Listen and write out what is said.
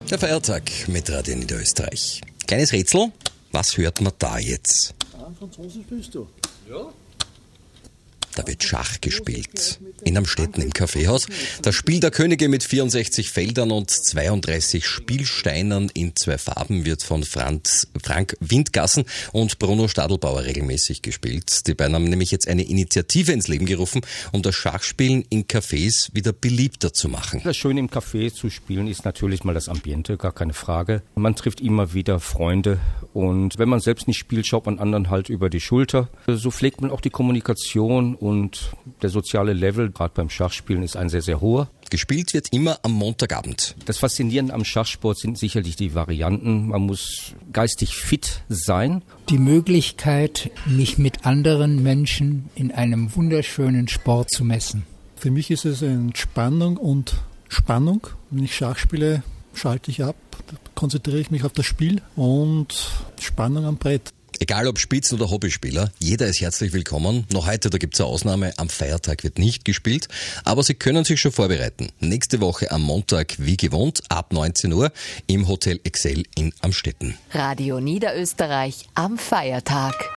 Der Feiertag mit Radio Niederösterreich. Kleines Rätsel, was hört man da jetzt? Französisch bist du. Ja. Da wird Schach gespielt. In Amstetten im Kaffeehaus. Das Spiel der Könige mit 64 Feldern und 32 Spielsteinen in 2 Farben wird von Frank Windgassen und Bruno Stadelbauer regelmäßig gespielt. Die beiden haben nämlich jetzt eine Initiative ins Leben gerufen, um das Schachspielen in Cafés wieder beliebter zu machen. Das Schöne im Café zu spielen ist natürlich mal das Ambiente, gar keine Frage. Man trifft immer wieder Freunde und wenn man selbst nicht spielt, schaut man anderen halt über die Schulter. So pflegt man auch die Kommunikation und der soziale Level, gerade beim Schachspielen, ist ein sehr, sehr hoher. Gespielt wird immer am Montagabend. Das Faszinierende am Schachsport sind sicherlich die Varianten. Man muss geistig fit sein. Die Möglichkeit, mich mit anderen Menschen in einem wunderschönen Sport zu messen. Für mich ist es Entspannung und Spannung. Wenn ich Schach spiele, schalte ich ab, konzentriere ich mich auf das Spiel und Spannung am Brett. Egal ob Spitzen- oder Hobbyspieler, jeder ist herzlich willkommen. Noch heute, da gibt's eine Ausnahme, am Feiertag wird nicht gespielt, aber Sie können sich schon vorbereiten. Nächste Woche am Montag, wie gewohnt, ab 19 Uhr im Hotel Excel in Amstetten. Radio Niederösterreich am Feiertag.